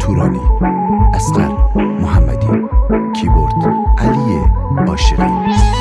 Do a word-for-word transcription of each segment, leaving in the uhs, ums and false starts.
تورانی، اصغر محمدی، کیبورد علی عاشقی.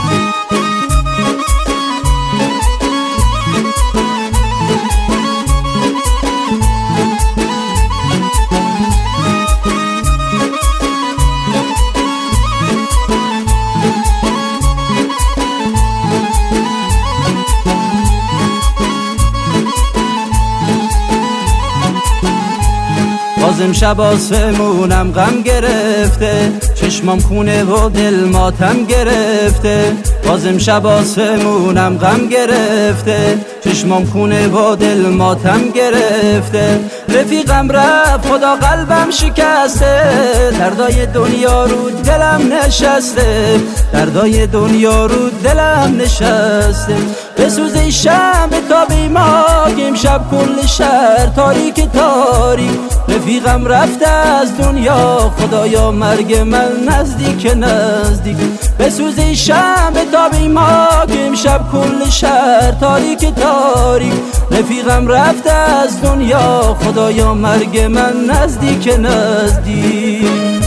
باز امشب آسمونم غم گرفته، چشمام خونه و دل ماتم گرفته. باز امشب آسمونم غم گرفته، چشمام خونه و دل ماتم گرفته. رفیقم رفت خدا قلبم شکسته، دردای دنیا رو دلم نشسته، دردای دنیا رو دلم نشسته. بسوزه شمع تا بیماگ امشب کل شهر تاریک تاریک. رفیقم رفته از دنیا خدایا مرگ من نزدیک نزدیک. بسوزه شمع تا بیماگ امشب کل شهر تاریک تاریک. رفیقم رفته از دنیا خدایا مرگ من نزدیک نزدیک.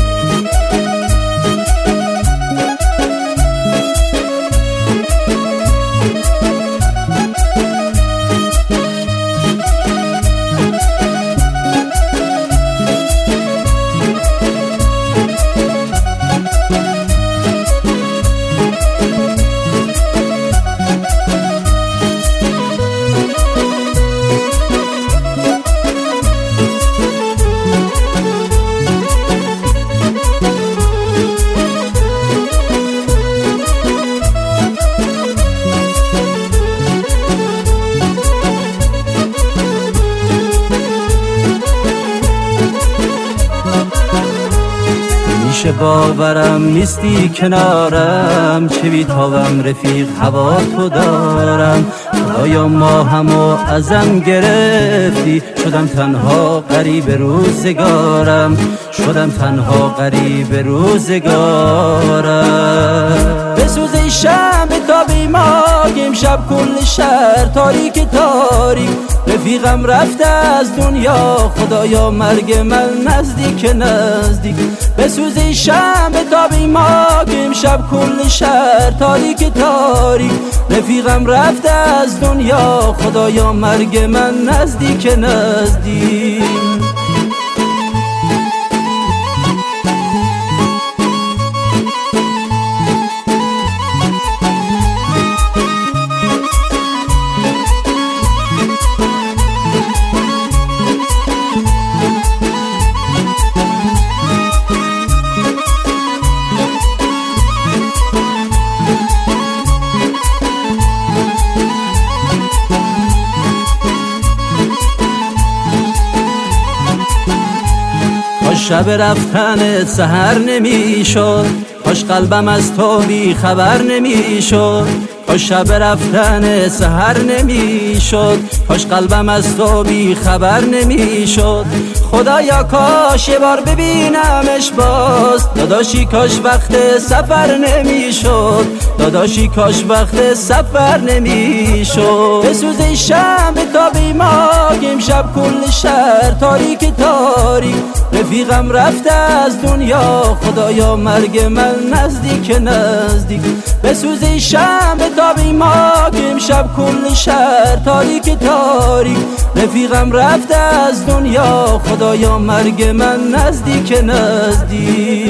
میشه باورم نیستی کنارم، چه بیتابم رفیق هوا تو دارم. خدایا ما همو ازم گرفتی، شدم تنها غریب روزگارم، شدم تنها غریب روزگارم. بسوزه شمع تا بیماگ امشب کل شهر تاریک تاریک. رفیقم رفته از دنیا خدایا مرگ من نزدیک نزدیک. بسوزه شمع تا بیماگ امشب کل شهر تاریک تاریک. رفیقم رفته از دنیا خدایا مرگ من نزدیک نزدیک. شب رفتن سحر نمیشد، کاش قلبم از تو بی خبر نمیشد. کاش شب رفتن سحر نمیشد، کاش قلبم از تو بی خبر نمیشد. خدایا کاش یه بار ببینمش باز، داداشی کاش وقت سفر نمیشد، داداشی کاش وقت سفر نمیشد. بسوزه شمع تا بیماگ امشب کل شهر تاریک تاریک. رفیقم رفته از دنیا خدایا مرگ من نزدیک نزدیک. بسوزه شمع تا بیماگ امشب کل شهر تاریک تاریک. رفیقم رفته از دنیا خدایا مرگ من نزدیک نزدیک.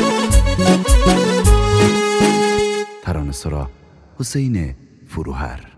حسین فروهر.